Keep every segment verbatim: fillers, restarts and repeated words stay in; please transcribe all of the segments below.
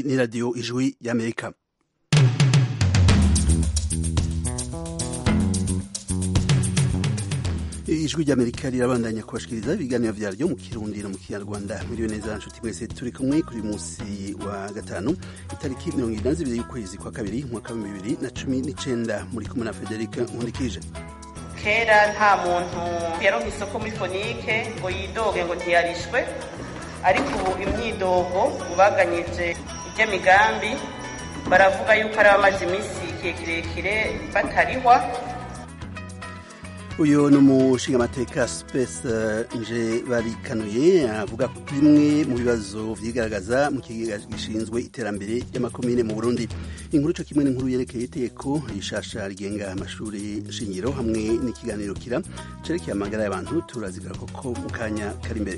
Iyi ni radio Ijwi y'Amerika. Ijwi ry'Amerika rirabandanya kubashikiriza ibiganiro vyaryo mu Kirundi no mu Kinyarwanda. Miliyo neza nshuti mwese turi kumwe kuri musi wa gatanu itariki mirongo irindwi na zibiri y'ukwezi kwa kabiri mwaka wa bibiri na cumi n'icenda. Muri kumwe na Frederic Nkundikije. Kera nta muntu yaronka isoko muri Fonike ngo yidoge ngo ntiyarishwe, ariko ubu imyidogo ubaganyije iby'amigambi baravuga yuko ari amazi imisi kirekire batarihwa. Uyo ni umushingamateka Space nje barikanuye avuga ko bimwe mu bibazo vyigaragaza mu kigega gishinzwe iterambere y'amakomine mu Burundi. Inkuru cyo kimwe n'inkuru yerekeye iteko rishasha rigenga amashuri shingiro hamwe n'ikiganiro kira cerekeye amagara y'abantu turazigara koko mu kanya kari imbere.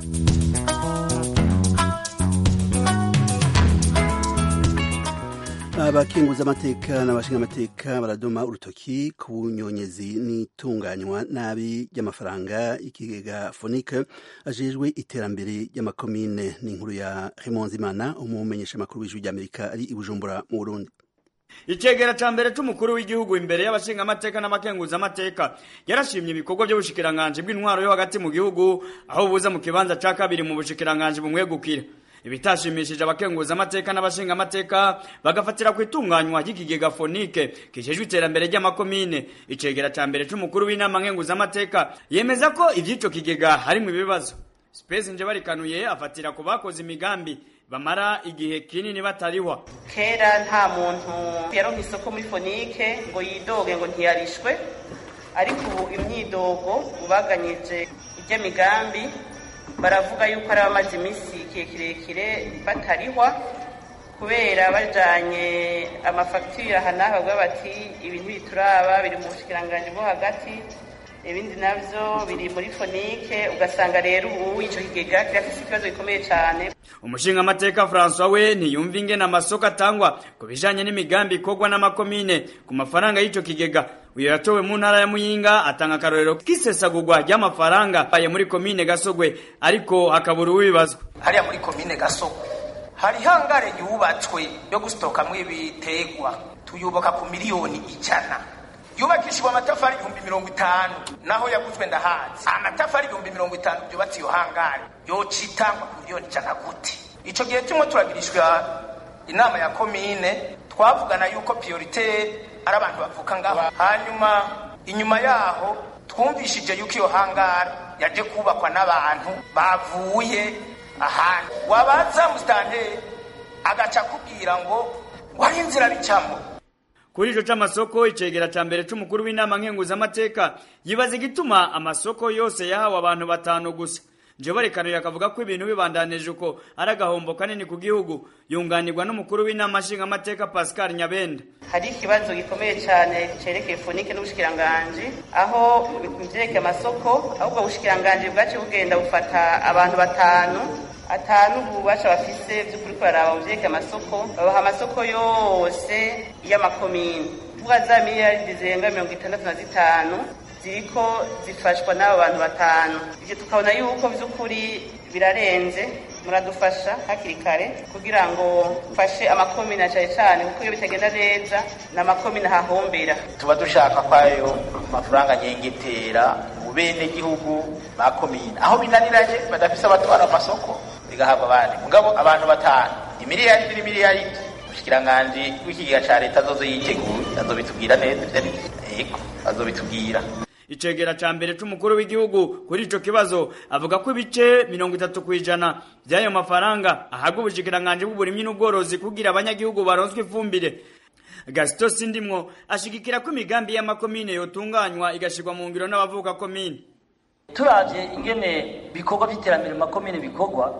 Abakenguza amateka n'abashinga amateka baradoma urutoki ku bunyonyezi n'itunganywa nabi ry'amafaranga ikigega Fonike ajejwe iterambere y'amakomine. N'inkuru ya Raymond Zimana umumenyesha makuru w'Ijwi ry'Amerika ari i Bujumbura mu Burundi. Icegera ca mbere c'umukuru w'igihugu imbere y'abashinga amateka n'abakenguza amateka yarashimye ibikorwa by'ubushikiranganje bw'intwaro yo hagati mu gihugu aho buza mu kibanza ca kabiri mu bushikiranganje bumwegukira. Ibitashimishije abakenguza amateka n'abashinga amateka bagafatira ku itunganywa ry'ikigega Fonike kijejwe iterambere ry'amakomine. Icegera ca mbere c'umukuru w'inama nkenguza amateka yemeza ko ivy'ico kigega harimwo ibibazo. Space nje barikanuye afatira ku bakoze imigambi bamara igihe kinini batarihwa. Kera nta muntu yaronka isoko muri Fonike ngo yidoge ngo ntiyarishwe, ariko ubu imyidogo ubaganyije iby'amigambi baravuga yuko ari amazi imisi kirekire batarihwa kubera bajanye amafacture hanaha bavuga bati ibintu bituraba biri mu bushikiranganje bwo hagati, ibindi navyo biri muri Fonike, ugasanga rero ubu ico kigega kirafise ikibazo gikomeye cyane. Umushinga amateka François we ntiyumva ingene amasoko atangwa ku bijanye n'imigambi ikorwa n'amakomine ku mafaranga y'ico kigega. Uyo yatowe mu ntara ya Muyinga atanga akarorero k'isesagurwa ry'amafaranga aye muri komine Gasogwe, ariko hakabura ubibazwa. Hariya muri komine Gasogwe hari hangare yubatswe yo gustokamwo ibitegwa tuyubaka ku miliyoni ijana, yubakishwa amatafari ibihumbi mirongo itanu, naho yaguzwe ndahazi amatafari ibihumbi mirongo itanu byubatse iyo hangare yocitangwa ku miliyoni ijana gute? Ico gihe kimwe turagirishwa inama ya komine twavugana yuko priorite ari abantu bavuka ngaho, hanyuma inyuma yaho twumvishije yuko iyo hangare yaje kubakwa n'abantu bavuye ahantu. Wabaza mustande agaca kubwira ngo wari inzira bicamo. Kuri ico c'amasoko icegera ca mbere c'umukuru w'inama nkenguza amateka yibaza igituma amasoko yose yahawe abantu batanu gusa. Nje barekanuye akavuga ko ibintu bibandanije uko ari agahombo kanini ku gihugu. Yunganirwa n'umukuru w'inama nshinga amateka Pascal Nyabenda. Hari ikibazo gikomeye cyane cerekeye Fonike n'ubushikiranganje aho bivyerekeye amasoko ahubwo ubushikiranganje bwace bugenda bufata abantu batanu atanu bubasha bafise by'ukuri kwaraba muvyerekeye amasoko babaha amasoko yose y'amakomine vuga za miliyari zirenga mirongo itandatu na zitanu ziriko zifashwa n'abo bantu batanu. Ivyo tukabona yuko by'ukuri birarenze, muradufasha hakiri kare kugira ngo fashe amakomine cyane cyane kuko iyo bitagenda neza n'amakomine hahombera. Tuba dushaka kwayo amafaranga nyengetera mu bene gihugu bakomine aho binaniranye badafise abatwara amasoko bigahabwa abandi, mugabo abantu batanu imiliyari n'imiliyari miliyari ushikiranganje w'ikigega ca leta zozo yitegura azobitubwira neza vyari eko azobitubwira. Icegera ca mbere c'umukuru w'igihugu kuri ico kibazo avuga ko ibice mirongo itatu kwijana by'ayo mafaranga ahabwa ubushikiranganje bw'uburimyi n'ubworozi kugira abanyagihugu baronswe ifumbire. Gaston Sindimwo ashigikira ko imigambi y'amakomine yotunganywa igashirwa mu ngiro n'abavuka komine. Turavye ingene bikorwa by'iterambere mu makomine bikorwa,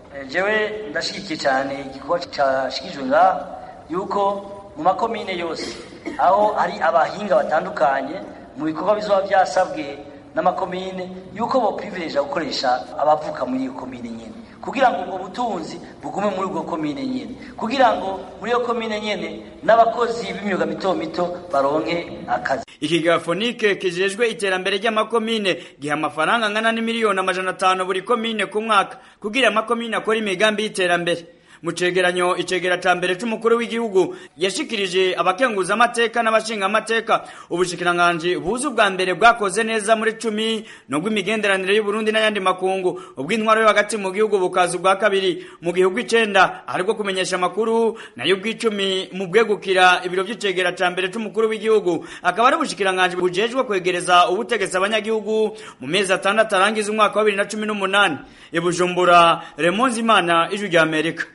jewe ndashigikiye cyane igikorwa cyashikijwe nga yuko mu makomine yose aho hari abahinga batandukanye mu bikorwa bizoba byasabwe n'amakomine yuko bo privilege gukoresha abavuka muri iyo komine nyene kugira ngo ubwo butunzi bugume muri ubwo komine nyene, kugira ngo muri iyo komine nyene n'abakozi b'imyuga mito mito baronke akazi. Ikigega Fonike kijejwe iterambere ry'amakomine giha amafaranga angana n'imiliyoni amajana atanu buri komine ku mwaka kugira amakomine akora imigambi y'iterambere. mu cegeranyo icegera ca mbere c'umukuru w'igihugu yashikirije abakenguza amateka n'abashinga amateka ubushikiranganji buzu bwa mbere bwakoze neza muri cumi nubwo imigenderanire y'u Burundi n'ayandi makungu ubw'intwaro yo hagati mu gihugu bukaza ubwa kabiri mu gihugu icenda ariko kumenyesha amakuru nayo bw'icumi mu bwegukira ibiro by'icegera ca mbere c'umukuru w'igihugu akaba ari ubushikiranganji bujejwe kwegereza ubutegetsi abanyagihugu mu mezi atandatu arangiza umwaka wa bibiri na cumi n'umunani ibujumbura Remonzi Imana ijwi rya Amerika.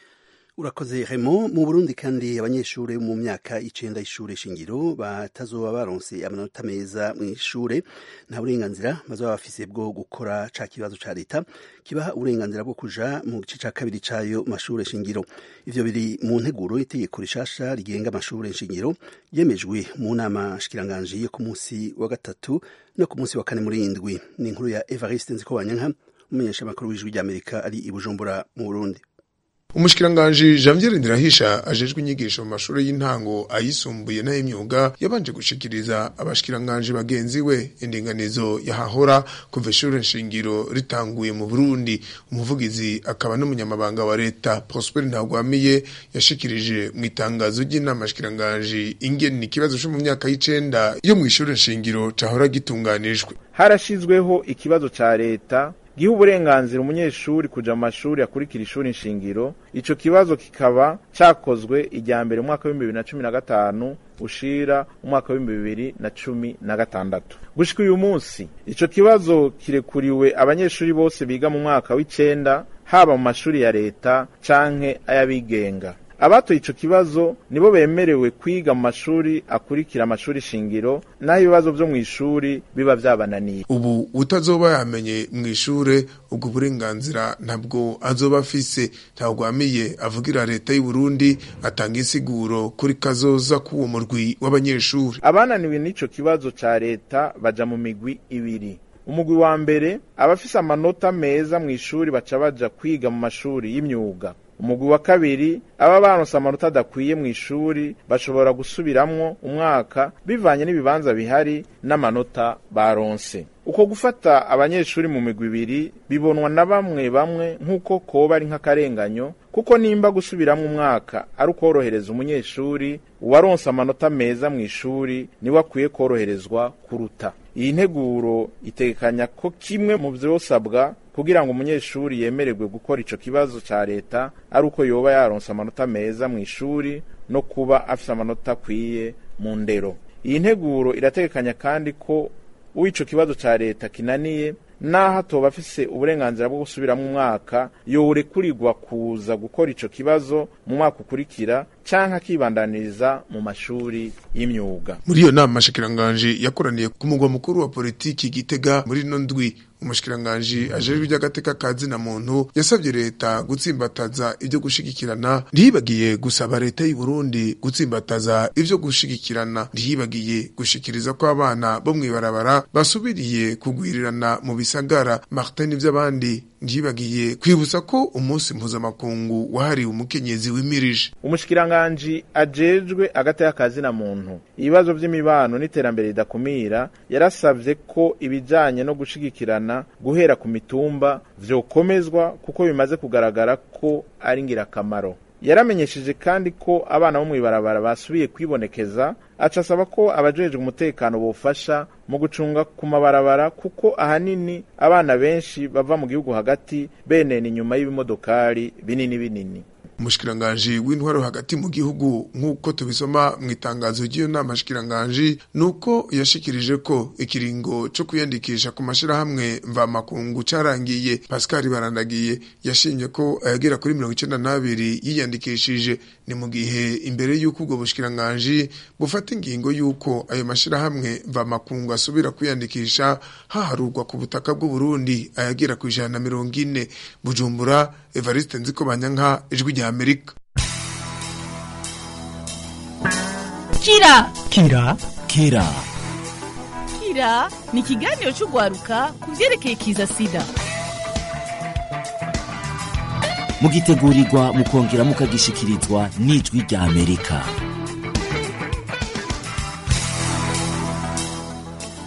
Urakoze Raymond. Mu Burundi kandi abanyeshure mu myaka icenda y'ishure shingiro batazoba baronse amanota meza mu ishure nta burenganzira bazoba bafise bwo gukora ca kibazo ca leta kibaha uburenganzira bwo kuja mu gice ca kabiri cayo mashure shingiro. Ivyo biri mu nteguro itegeko rishasha rigenga amashure shingiro yemejwe mu nama shikiranganji yo ku munsi wa gatatu no ku munsi wa kane muri indwi. Ni inkuru ya Evariste Nzikobanyanka umumenyesha makuru w'ijwi rya Amerika ari ibujumbura mu Burundi. Umushikiranganje Janvier Ndirahisha ajejwe inyigisho mu mashuri y'intango ayisumbuye n'ay'imyuga yabanje gushikiriza abashikiranganje bagenzi we indinganizo yahahora kuva ishure nshingiro ritanguye mu Burundi. Umuvugizi akaba n'umunyamabanga wa leta Prosper Ntagwamiye yashikirije mu itangazo ry'inama shikiranganje ingene ikibazo cyo mu myaka y'icenda yo mu ishure nshingiro cahora gitunganijwe. Harashizweho ikibazo ca leta gihe uburenganzira umunyeshuri kuja mu mashuri akurikira ishuri nshingiro. Ico kibazo kikaba cakozwe ijya mbere mu mwaka wa bibiri na cumi na gatanu ushira umwaka wa bibiri na cumi na gatandatu. Gushika uyu munsi ico kibazo kirekuriwe abanyeshuri bose biga mu mwaka w'icenda haba mu mashuri ya leta canke ayabigenga. Abatoye ico kibazo nibo bemerewe kwiga mu mashuri akurikira amashuri shingiro naho ibibazo vyo mu ishuri biba vyabananiye. Ubu utazoba yamenye mu ishure ubwo burenganzira ntabwo azoba afise. Ntagwamiye avugira leta y'u Burundi atanga insiguro kuri kazoza k'uwo murwi w'abanyeshuri. Abananiwe n'ico kibazo ca leta baja mu migwi ibiri. Umugwi wa mbere abafise amanota meza mu ishuri baca baja kwiga mu mashuri y'imyuga. Umugwi wa kabiri aba baronse amanota adakwiye mu ishuri bashobora gusubiramwo umwaka bivanye n'ibibanza bihari n'amanota baronse. Uko gufata abanyeshuri mu migwi ibiri bibonwa na bamwe bamwe nk'uko koba ari nk'akarenganyo, kuko nimba gusubiramwo umwaka ari ukorohereza umunyeshuri uwaronse amanota meza mu ishuri niwe akwiye koroherezwa kuruta. Iyi nteguro itegekanya ko kimwe mu vyosabwa kugira ngo umunyeshuri yemererwe gukora ico kibazo ca leta ari uko yoba yaronse amanota meza mu ishuri no kuba afise amanota akwiye mu ndero. Iyi nteguro irategekanya kandi ko uwico kibazo ca leta kinaniye naho atoba afise uburenganzira bwo gusubiramo umwaka yorekurirwa kuza gukora ico kibazo mu mwaka ukurikira canke akibandaniriza mu mashuri y'imyuga. Muri iyo nama shikiranganje yakoraniye ku mugwa mukuru wa politiki Gitega muri no ndwi. Umushikiranganje ajejwe iby'agateka kazi na muntu yasabye leta gutsimbataza ibyo gushigikirana, ntiyibagiye gusaba leta y'u Burundi gutsimbataza ibyo gushigikirana, ntiyibagiye gushikiriza ko abana bo mwibarabara basubiriye kugwirirana mu bisagara. Martin ivy'abandi ntiyibagiye kwibutsa ko umunsi mpuzamakungu wahariwe umukenyezi wimirije. Umushikiranganje ajejwe agateka kazi na muntu ibibazo vy'imibano n'iterambere ridakumira yarasavye ko ibijanye no gushigikirana guhera ku mitumba vyokomezwa kuko bimaze kugaragara ko ari ngirakamaro. Yaramenyesheje kandi ko abana bo mwibarabara basubiye kwibonekeza, acasaba ko abajejwe umutekano bofasha mu gucunga ku mabarabara kuko ahanini abana benshi bava mu gihugu hagati benene inyuma y'ibimodokari binini binini. Umushikiranganje w'intwaro hagati mu gihugu nk'uko tubisoma mu itangazo ry'iyo nama shikiranganje nuko yashikirije ko ikiringo cyo kuyandikisha ku mashirahamwe mva makungu carangiye. Pascal Barandagiye yashimye ko ayagera kuri mirongo icenda n'abiri yiyandikishije. Ni mu gihe imbere y'uko ubwo bushikiranganje bufata ingingo y'uko ayo mashirahamwe mva makungu asubira kwiyandikisha haharurwa ku butaka bw'u Burundi ayagera ku ijana na mirongo ine. Bujumbura, Evariste Nzikobanyanka, ijwi rya Amerika. Kira Kira Kira Kira ni ikiganiro cy'ugwaruka ku vyerekeye kiza sida. Mugitegurirwa mukongera mukagishikirizwa n'ijwi rya Amerika.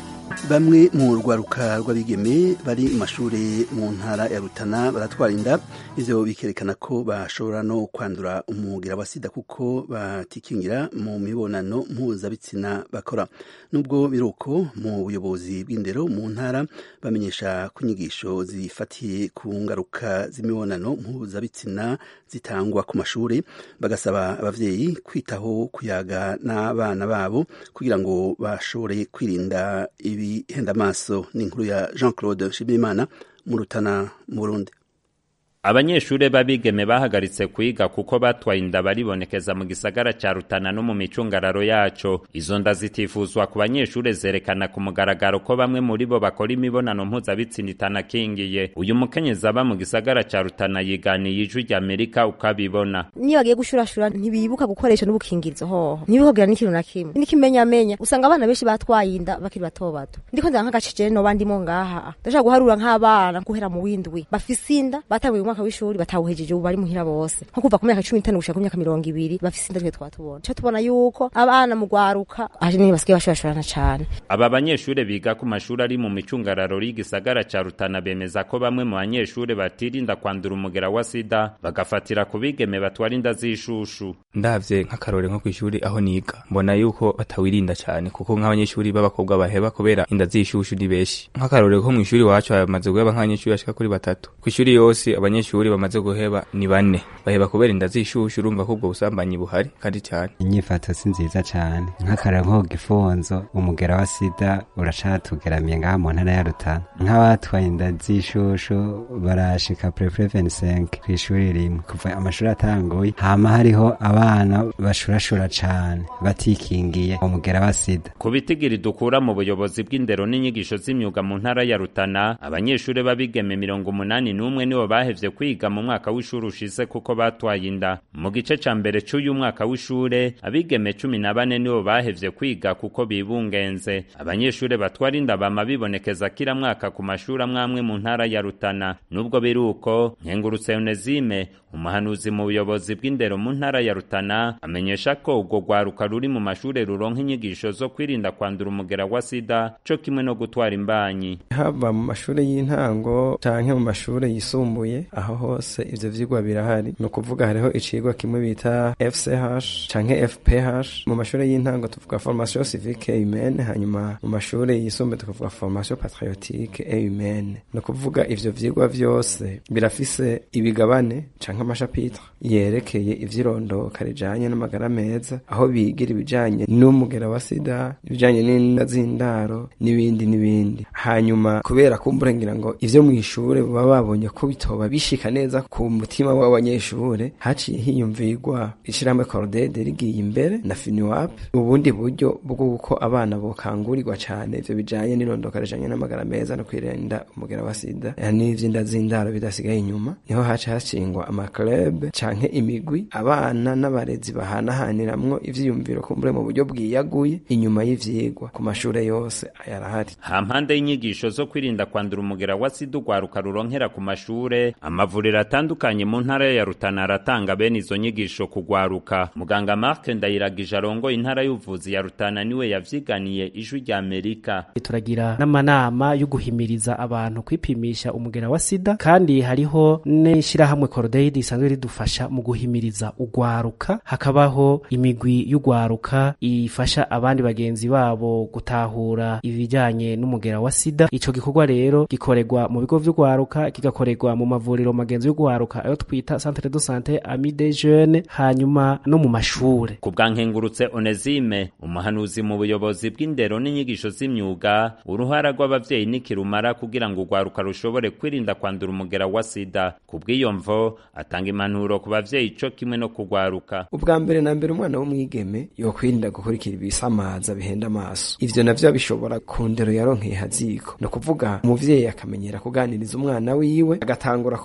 bamwe mu rwaruka rw'abigeme bari mu mashuri mu ntara ya Rutana baratwara inda ivyo bikerekana ko bashobora no kwandura umugera wa sida kuko batikingira mu mibonano mpuzabitsina bakora. Nubwo biruko mu buyobozi bw'indero mu ntara bamenyesha ko inyigisho zifatiye ku ngaruka z'imibonano mpuzabitsina zitangwa ku mashuri, bagasaba abavyeyi kwitaho kuyaga n'abana babo kugira ngo bashobore kwirinda ibi henda amaso. Ni inkuru ya Jean Claude Nshimirimana mu Rutana mu Burundi. Abanyeshure babigeme bahagaritse kwiga kuko batwaye inda baribonekeza mu gisagara ca Rutana no mu micungararo yaco. Izo nda zitifuzwa ku banyeshure zerekana ku mugaragaro ko bamwe muri bo bakora imibonano mpuzabitsina itanakingiye. Uyu mukenyezi aba mu gisagara ca Rutana yiganiye ijwi rya Amerika ukabibona. Niyo bagiye gushurashura ntibibuka gukoresha n'ubukingirizo hoho. Ntibihogira n'ikintu na kimwe. Nikimenya menya usanga abana benshi batwaye inda bakiri bato bato. Ndiko ndanga nk'agacije no bandi mo ngaha. Ndashaka guharura nk'abana guhera mu windwi. Bafise inda batabuye umwaka w'ishuri batawuhejeje ubu bari muhira bose. Nko kuva ku myaka cumi n'itanu gushika ku myaka mirongo ibiri bafise inda twe twatubona. Cyo tubona yuko abana mu gwaruka ari ni basigaye bashashurana cyane. Aba banyeshure biga ku mashuri ari mu micungararo y'igisagara ca Rutana bemeza ko bamwe mu banyeshure batirinda kwandura umugera wa sida bagafatira ku bigeme batwara inda z'ishushu. Ndavye nk'akarore nko kw'ishuri aho niga mbona yuko batawirinda cyane kuko nk'abanyeshuri b'abakobwa baheba kubera inda z'ishushu ni beshi. Nk'akarore ko mu ishuri wacu bamaze guheba nk'abanyeshuri bashika kuri batatu. Kw'ishuri yose abanyeshuri bamaze guheba ni bane. Baheba kubera inda z'ishushu, urumva ko ubwo busambanyi buhari kandi cyane. Inyifato si nziza cyane. Nk'akarore nko gifunzo umugera wa sida uracatugeramiye ngaha mu ntara ya Rutana. Nk'abatwaye inda z'ishushu barashika prefere vingt-cinq kw'ishuri rimwe kuva amashuri atanguye. Hama hariho abana bashurashura cyane batikingiye umugera wa sida. Ku bitigiri dukura mu buyobozi bw'indero n'inyigisho z'imyuga mu ntara ya Rutana, abanyeshure babigeme mirongo umunani n'umwe nibo bahevye kwiga mu mwaka w'ishuri ushize kuko batwaye inda. Mu gice ca mbere c'uyu mwaka w'ishure abigeme cumi na bane nibo bahevye kwiga kuko bibungenze. Abanyeshure batwara inda bama bibonekeza kila mwaka ku mashuri amwamwe mu ntara ya Rutana. Nubwo biruko, Nkengurutse Onezime, umuhanuzi mu buyobozi bw'indero mu ntara ya Rutana, amenyesha ko ubwo gwaruka ruri mu mashure ruronka inyigisho zo kwirinda kwandura umugera wa sida co kimwe no gutwara imbanyi. Haba mu mashure y'intango canke mu mashure yisumbuye aho hose ivyo vyigwa birahari. No kuvuga hariho icigwa kimwe bita F C H canke F P H. Mu mashure y'intango tuvuga formation civique et humaine, hanyuma mu mashure yisumbuye tuvuga formation patriotique et humaine. No kuvuga ivyo vyigwa vyose birafise ibigabane canke amashapitre yerekeye ivyirondoka rijanye n'amagara meza, aho bigira ibijanye n'umugera wa sida, ibijanye n'inda z'indaro n'ibindi n'ibindi. Hanyuma kubera kumburengira ngo ivyo mwishure baba babonye ko bitoba bishika neza ku mutima w'abanyeshure, haciye hiyumvirwa ishiramwe Cordede rigiye imbere na FINUAP ubundi buryo bw'uko abana bokangurirwa cyane ivyo bijanye n'irondoka rijanye n'amagara meza no kwirinda umugera wa sida n'ivy'inda z'indaro bidasigaye inyuma. Niho haca hashingwa ama club canke imigwi abana n'abarezi bahanahaniramwo ivyiyumviro kumbure mu buryo bwiyaguye inyuma y'ivyigwa ku mashure yose ayarahari. Hampande y'inyigisho zo kwirinda kwandura umugera wa sida ugwaruka ruronkera ku mashure, amavuriro atandukanye mu ntara ya Rutana aratanga bene izo nyigisho kugwaruka. Muganga Mark Ndayiragije arongo intara y'ubuvuzi ya Rutana niwe yavyiganiye ijwi rya Amerika. Turagira n'amanama yo guhimiriza abantu kwipimisha umugera wa sida, kandi hariho n'ishirahamwe Cordede isanzwe ridufasha mu guhimiriza ugwaruka. Hakabaho imigwi y'ugwaruka ifasha abandi bagenzi babo gutahura ibijanye n'umugera wa sida. Ico gikorwa rero gikoregwa mu bigo vy'ugwaruka, kigakoregwa mu mavuriro magenzi y'ugwaruka ayo twita centre de santé ami des jeunes, hanyuma no mu mashure. Ku bwa Nkengurutse Onezime, umuhanuzi mu buyobozi bw'indero n'inyigisho z'imyuga, uruhara rw'abavyeyi nikirumara kugira ngo ugwaruka rushobore kwirinda kwandura umugera wa sida. Ku bw'iyo mvo atanga impanuro ku bavyeyi co kimwe no kugwaruka. Ubwa mbere na mbere umwana w'umwigeme yo kwirinda gukurikira ibisamaza bihenda amaso. Ivyo navyo bishobora ku ndero yaronkeye haziko. No kuvuga umuvyeyi akamenyera kuganiriza umwana wiwe, agatangura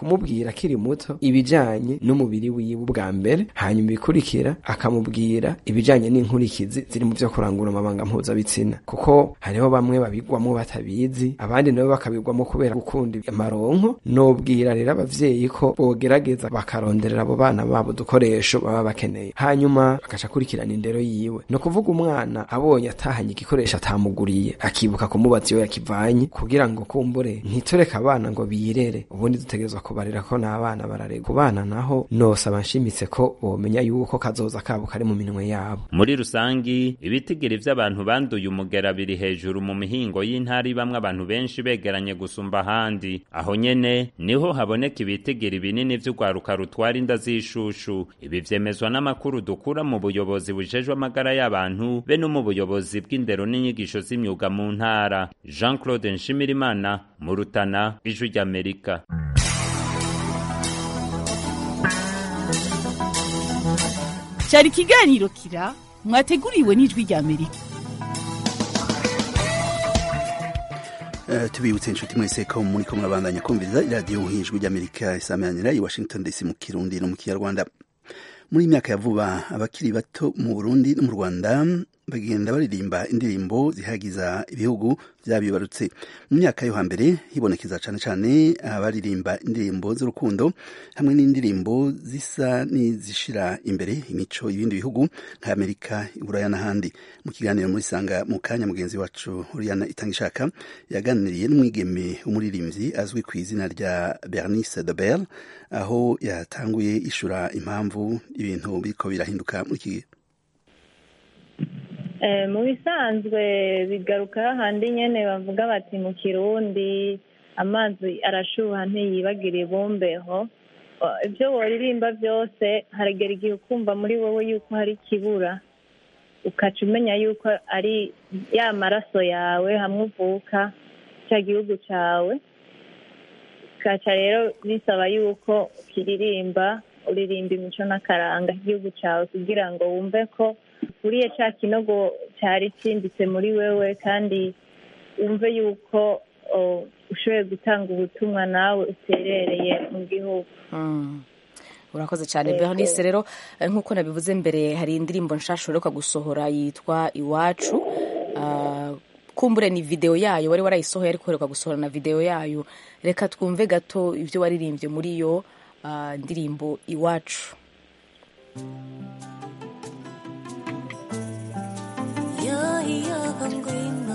kumubwira akiri muto ibijanye n'umubiri wiwe bwa mbere, hanyuma ibikurikira akamubwira ibijanye n'inkurikizi ziri mu vyo kurangura amabanga mpuzabitsina, kuko hariho bamwe babigwamo batabizi, abandi nabo bakabigwamo kubera gukunda amaronko. Nobwira rero abavyeyi ko bogerageza bakaronderera abo bana babo dukoresho baba bakeneye, hanyuma akaca akurikirana indero yiwe. No kuvuga umwana abonye atahanye igikoresho atamuguriye akibuka kumubaza iyo yakivanye, kugira ngo kumbure ntitureke abana ngo biyirere, ubundi dutegerezwa kubarira ko n'abana bararega. Ku bana naho nosaba nshimitse ko bomenya yuko kazoza kabo kari mu minwe yabo. Muri rusangi ibitigiri vy'abantu banduye umugera biri hejuru mu mihingo y'intari, bamwe abantu benshi begeranye gusumba ahandi. Aho nyene niho haboneka ibitigiri binini vy'ugwaruka rutwara inda z'ishushu. Ibi vyemezwa n'amakuru dukura mu buyobozi bujejwe amagara y'abantu be no mu buyobozi bw'indero n'inyigisho z'imyuga mu ntara. Jean Claude Nshimirimana, mu Rutana, Ijwi ry'Amerika. Cyari ikiganiro Kira mwateguriwe n'Ijwi ry'Amerika. Uh, tubibutse inshuti mwese ko muri ko murabandanya kumviriza iradiyo nk'Ijwi ry'Amerika isamanira i Washington D C mu Kirundi no mu Kinyarwanda. Muri imyaka ya vuba abakiri bato mu Burundi no mu Rwanda bagenda baririmba indirimbo zihagiza ibihugu vyabibarutse. Mu myaka yo hambere hibonekeza cane cane abaririmba indirimbo z'urukundo hamwe n'indirimbo zisa n'izishira imbere imico y'ibindi bihugu nka Amerika, Buraya n'ahandi. Mu kiganiro muri Sanga mu kanya mugenzi wacu Oriana Itangishaka yaganiriye n'umwigeme umuririmbyi azwi ku izina rya Bernice de Bell, aho yatanguye ishura impamvu ibintu biriko birahinduka muri iki gihe. Mu bisanzwe bigaruka hahandi nyene bavuga bati mu Kirundi amazi arashuha ntiyibagire ibumbeho. Ibyo woririmba byose haragera igihe ukumva muri wowe yuko hari kibura, ukaca umenya yuko ari ya maraso yawe hamwe uvuka cya gihugu cyawe. Kaca rero bisaba yuko ukiririmba uririmba imico n'akaranga igihugu cyawe kugira ngo wumve ko uriye cya kinogo cyari cyimbitse muri wewe, kandi wumve yuko ushoboye gutanga ubutumwa nawe uterereye mu gihugu. Urakoze cyane Bernice. Rero nk'uko nabivuze mbere, hari indirimbo nshasha uheruka gusohora yitwa Iwacu. Uh, kumbure ni video yayo wari warayisohoye ariko uheruka gusohora na video yayo. Reka twumve gato ibyo waririmbye muri yo uh, ndirimbo Iwacu. Yo yo ngwino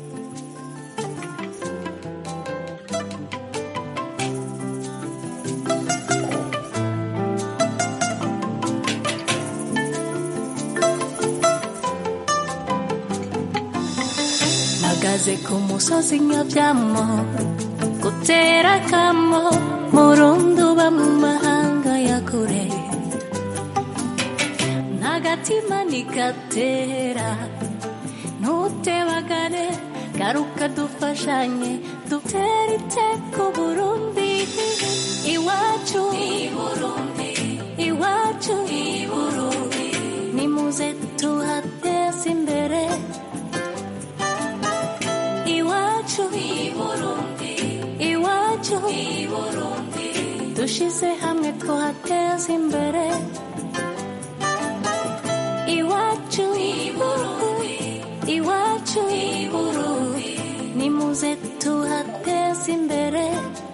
Magaze ku musozi nyabyamo gutera kamo murundu ba mu mahanga ya kure, ntagatima nikatera ntutebagane, garuka dufashanye dutere iteko Burundi. Iwacu i Burundi, iwacu i Burundi, nimuze tuhateze imbere. Iwacu i Burundi, iwacu i Burundi, dushize hamwe tuhateze imbere. Iwacu i Burundi, iwacu i Burundi, nimuze tuhateze imbere.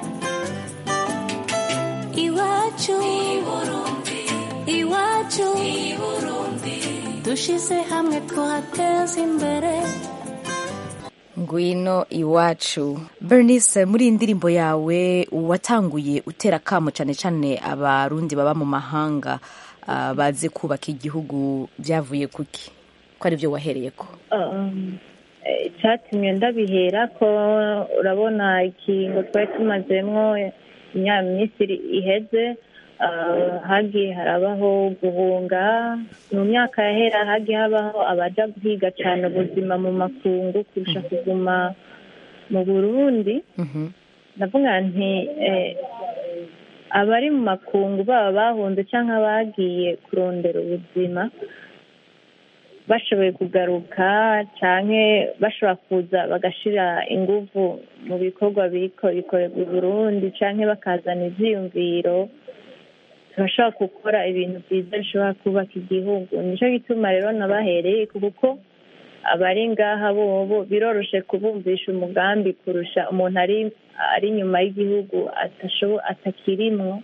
Iwacu i Burundi, iwacu i Burundi, dushize hamwe tuhateze imbere. Ngwino Iwacu. Bernice, muri indirimbo yawe watanguye utera kamo cyane cyane abarundi baba mu mahanga uh, bazi kubaka igihugu, byavuye kuki ko ari byo wahereye ko? Um, cyatumye ndabihera ko urabona ikingo twari tumazemwo imyaka iheze, uh, hagiye harabaho guhunga. Mu myaka yahera hagiye habaho abaja guhiga cyane ubuzima mu makungu kurusha kuguma mu Burundi. Ndavuga nti eh, abari mu makungu baba bahunze cyangwa bagiye kurondera ubuzima, bashoboye kugaruka canke bashobora kuza bagashira inguvu mu bikorwa biriko bikorerwa i Burundi canke bakazana ivyiyumviro turashobora gukora ibintu byiza bishobora kubaka igihugu. Nico gituma rero nabahereye kuko abari ngaha bobo biroroshe kubumvisha umugambi kurusha umuntu ari ari inyuma y'igihugu atashobo atakirimwo.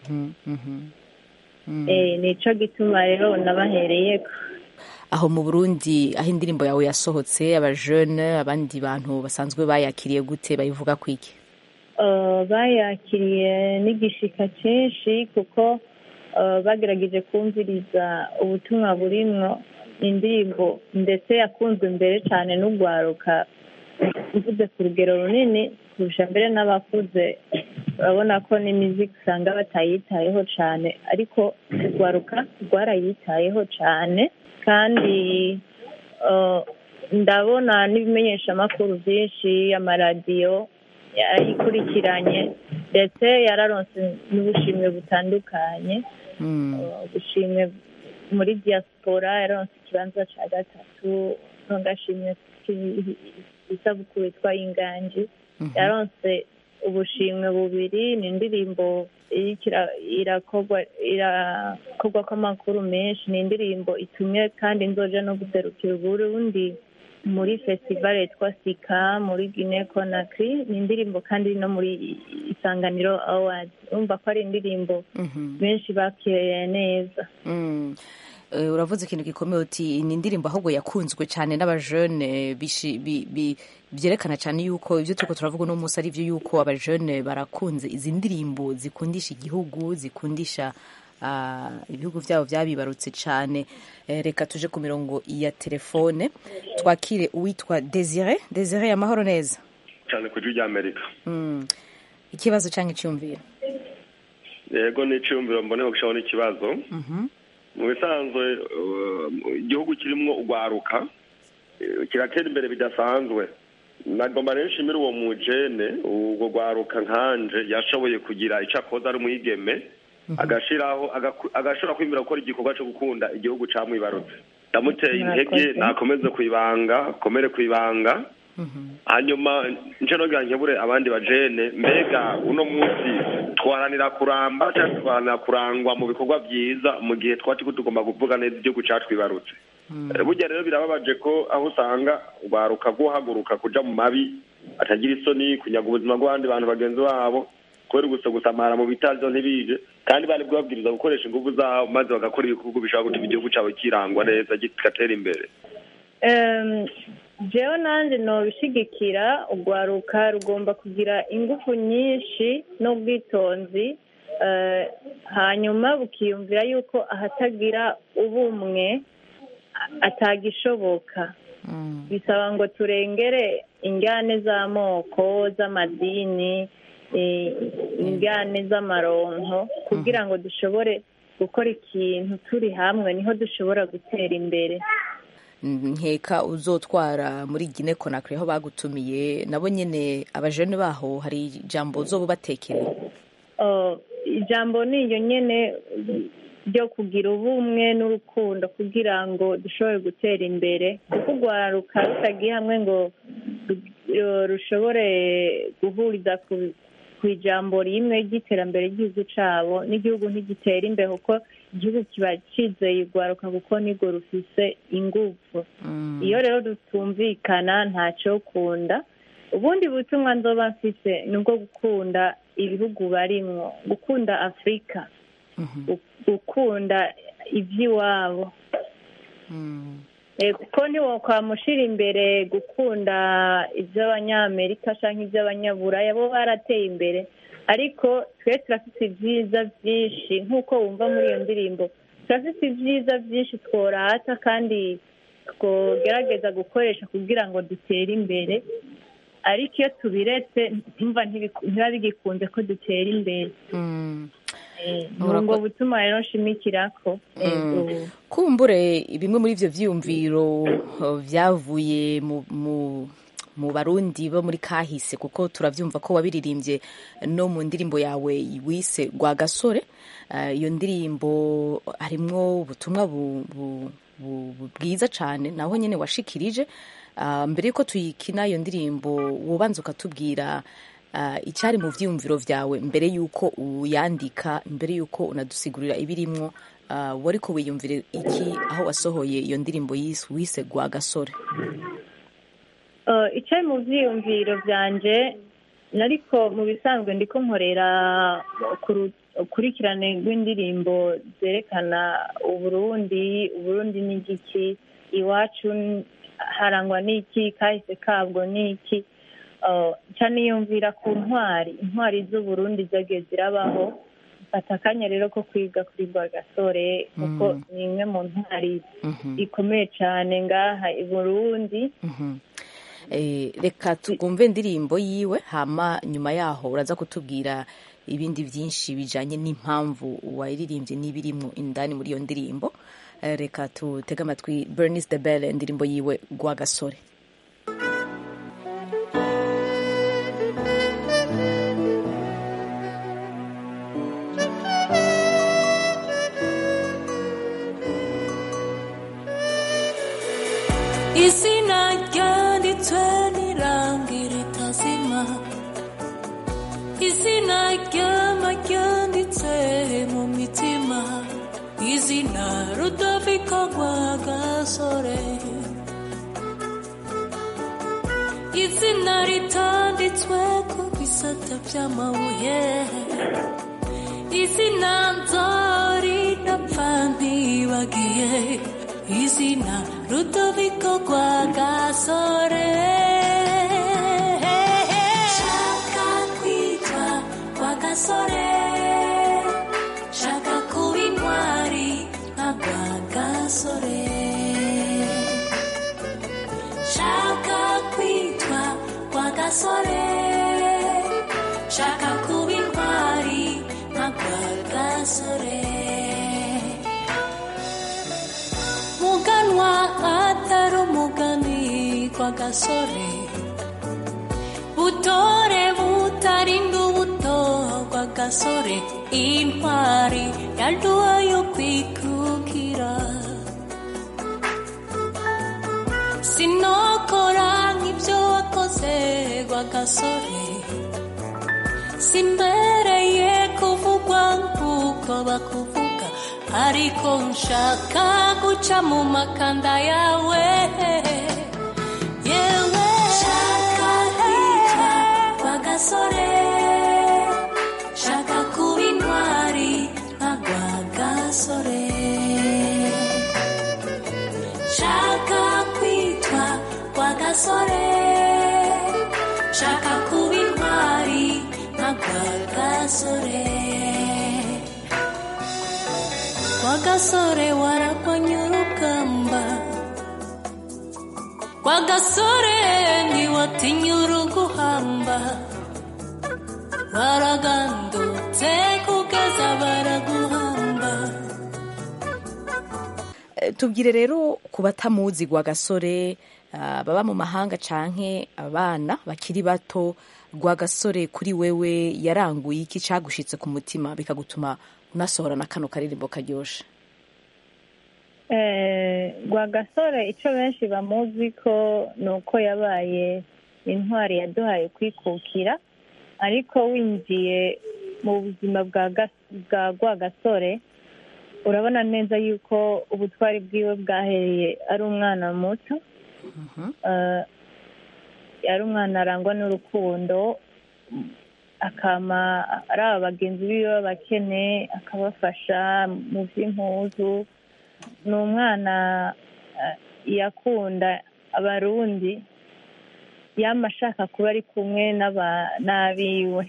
Eh nico gituma rero nabahereye aho mu Burundi aho indirimbo yawe yasohotse abajeune abandi bantu basanzwe bayakiriye gute bayivuga kwiki? Uh, bayakiriye n'igishika cyinshi kuko uh, bagerageje kumviriza ubutumwa burimwo indirimbo ndetse yakunzwe mbere cyane n'ugwaruka mvuze ku rugero runini kurusha mbere n'abakuze. Urabona ko n'imiziki usanga batayitayeho cyane ariko ugwaruka rwarayitayeho cyane kandi uh, ndabona n'ibimenyesha amakuru byinshi amaradiyo yarayikurikiranye ndetse yararonse n'ubushimwe butandukanye. Ubushimwe muri diaspora yaronse ikibanza cya gatatu ntugashimwe isabukuru yitwa Inganji yaronse ubushimwe bubiri. Ni indirimbo irakorwa irakorwa kw'amakuru menshi. Ni indirimbo itumye kandi nzoja no guserukira Burundi muri festival yitwa Sika muri Guinea Conakry. Ni indirimbo kandi no muri Isanganiro Awards. Urumva ko ari indirimbo benshi bakiriye neza. Uh, uravuze ikintu gikomeye uti ni indirimbo ahubwo yakunzwe cyane n'abajeune byerekana cyane yuko ibyo turiko turavuga no musi ari byo yuko abajeune barakunze izi ndirimbo zikundisha igihugu zikundisha uh, ibihugu byabo byabibarutse cyane. Eh, reka tuje ku mirongo ya telefone twakire uwitwa Desire. Desire amahoro neza cyane ku jwi ry'Amerika. Mm. Ikibazo cyangwa icyumviro? Yego ni icyumviro mbone gushobora ikibazo. Mhm. Mu bisanzwe igihugu kirimo ugwaruka kiratera imbere bidasanzwe. Nagomba rero nshimira uwo mujene ubwo gwaruka nkanje yashoboye kugira icyo akoza ari umwigeme agashiraho agashobora kwimira gukora igikorwa cyo gukunda igihugu camwibarutse. Ndamuteye intege nakomeze kwibanga komere kwibanga. Hanyuma nje no gankebure abandi bajene mbega uno munsi twaranira kuramba cyangwa twaranira kurangwa mu bikorwa byiza mu gihe twati kutugomba kuvuga neza igihugu cyatwibarutse. Burya rero birababaje ko aho usanga ubaruka guhaguruka kuja mu mabi atagira isoni kunyaga ubuzima bw'abandi bantu bagenzi babo kubera gusa gusamara mu bitazo ntibije kandi bari bwabwiriza gukoresha ingufu zabo maze bagakora ibikorwa bishaka gutuma igihugu cyabo kirangwa neza gigatera imbere. Um, jewe nanje no bishigikira ugwaruka rugomba kugira ingufu nyinshi no bwitonzi uh, hanyuma bukiyumvira yuko ahatagira ubumwe atagishoboka. Mm. Bisaba ngo turengere ingane z'amoko z'amadini e, ingane z'amaronko kugira ngo dushobore gukora ikintu turi hamwe niho dushobora gutera imbere. Nkeka uzotwara muri Guinea Conakry aho bagutumiye nabo nyene abajene baho hari ijambo uzoba batekereye? Oh, ijambo niyo nyene ryo kugira ubumwe n'urukundo kugira ngo dushobore gutera imbere kuko ugwaruka rutagiye hamwe ngo rushobore guhuriza ku ijambo rimwe ry'iterambere ry'igihugu cabo n'igihugu ntigitera imbere kuko igihugu kiba cizeye ugwaruka kuko nirwo rufise ingufu. Mm. Iyo rero dutumvikana ntacyo kunda. Ubundi butumwa nzoba mfise nubwo gukunda ibihugu barimwo, gukunda Afrika, mm-hmm. gukunda ivy'iwabo. Mm. E, kuko ntiwokwamushira imbere gukunda ivy'abanyamerika canke ivy'abanyaburaya bo barateye imbere ariko twe turafite ibyiza byinshi nk'uko wumva muri iyo ndirimbo turafite ibyiza byinshi tworata kandi twogerageza gukoresha kugira ngo dutere imbere ariko iyo tubiretse ntumva ntibiba bigikunze ko dutera imbere. Mm. Nubwo butuma rero nshimikirako. Mm. Kumbure bimwe muri ivyo vyiyumviro vyavuye mu mu mu Barundi bo muri kahise kuko turavyumva ko wabiririmbye no mu ndirimbo yawe wise Rwagasore. Iyo uh, ndirimbo harimwo ubutumwa bu, bu, bwiza cyane naho nyine washikirije. Mbere yuko tuyikina iyo ndirimbo wobanza ukatubwira icyari mu vyiyumviro vyawe mbere yuko uyandika, mbere yuko unadusigurira ibirimwo, wariko wiyumvira iki aho wasohoye iyo ndirimbo wise Rwagasore? Icyari mu vyiyumviro vyanje, nariko mu bisanzwe ndiko nkorera ukurikirane rw'indirimbo zerekana Uburundi, Uburundi ni igiki, iwacu harangwa n'iki, kahise kabwo n'iki. Cyane yumvira ku ntwari intwari z'Uburundi zagiye zirabaho, mfata akanya rero ko kwiga kuri Rwagasore kuko ni imwe mu ntwari ikomeye cyane ngaha i Burundi. Reka twumve indirimbo yiwe, hama nyuma yaho uraza kutubwira ibindi byinshi bijanye n'impamvu wayiririmbye n'ibirimwo indani muri iyo ndirimbo. Reka tutege amatwi Bernice de Belle, indirimbo yiwe Rwagasore. Izina ryanditswe n'irangi ritazima, izina ryama ryanditse mu mitima, izina Rudoviko Rwagasore, izina ritanditswe ku bisate by'amabuye, izina nzoridapfa ntibagiye, izina Rudoviko Rwagasore. Shaka kwitwa Rwagasore, shaka kuba intwari nka Rwagasore, shaka kwitwa Rwagasore, shaka kuba intwari nka Rwagasore. Muganwa atari umugani Rwagasore, butore butarinda ubuto Rwagasore, intwari yaduha yo kwikukira. Sinokora nk'ibyo wakoze Rwagasore, simbereye kuvugwa nk'uko bakuvuga, ariko nshaka guca mu makanda yawe. Yewe shaka kwitwa Rwagasore, shaka kuba intwari nka Rwagasore, shaka kwitwa Rwagasore, shaka kuba intwari nka Rwagasore. Rwagasore warapanye urugamba, Rwagasore ntiwatinya uruguhamba, waragandutse kugeza baraguhamba. Tubwire rero ku batamuzi Rwagasore, uh, baba mu mahanga canke abana bakiri bato, Rwagasore kuri wewe yaranguye iki cagushitse ku mutima bikagutuma unasohora na kano karirimbo karyoshe? Rwagasore icyo benshi bamuzi ko ni uko yabaye intwari yaduhaye kwikukira, ariko winjiye mu buzima bwa Rwagasore urabona neza yuko ubutwari bwiwe bwahereye ari umwana muto. Yari umwana arangwa n'urukundo, akama ari abagenzi biwe b'abakene akabafasha mu by'impuzu. Ni umwana yakunda abarundi, yama ashaka kuba ari kumwe n'abiwe.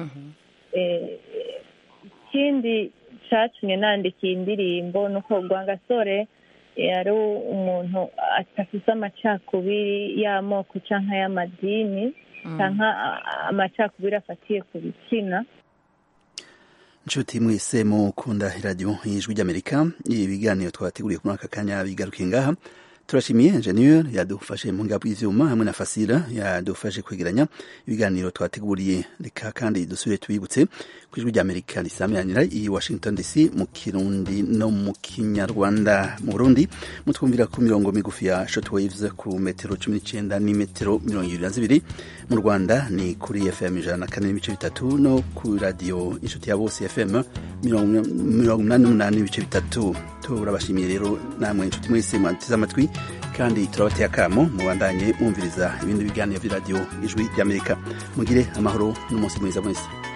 Ikindi cyatumye nandika iyi ndirimbo ni uko Rwagasore yari umuntu atafise amacakubiri y'amoko cyangwa y'amadini cyangwa amacakubiri afatiye ku bitsina. Nshuti mwese mukunda radio y'Ijwi ry'Amerika, ibiganiro twateguriye kuri aka kanya bigarukiye ngaha. turashimiye ingenieur yadufashe mu ngabo y'ivyuma hamwe na Fasira yadufashe kwegeranya ibiganiro twateguriye. Reka kandi dusubire tubibutse kwijwi rya Amerika risamiranira i Washington D C mu Kirundi no mu Kinyarwanda. Mu Burundi mutwumvira ku mirongo migufi ya shortwaves ku metero cumi n'icenda ni metero mirongo ibiri na zibiri. Mu Rwanda ni kuri F M ijana na kane n'ibice bitatu no ku radio inshuti ya bose F M mirongo umunani n'umunani n'ibice bitatu. Turabashimiye rero namwe inshuti mwese mwateze amatwi kandi turabateye akamo mubandanye mwumviriza ibindi biganiro vya radio ijwi ry'Amerika. Mugire amahoro n'umunsi mwiza mwese.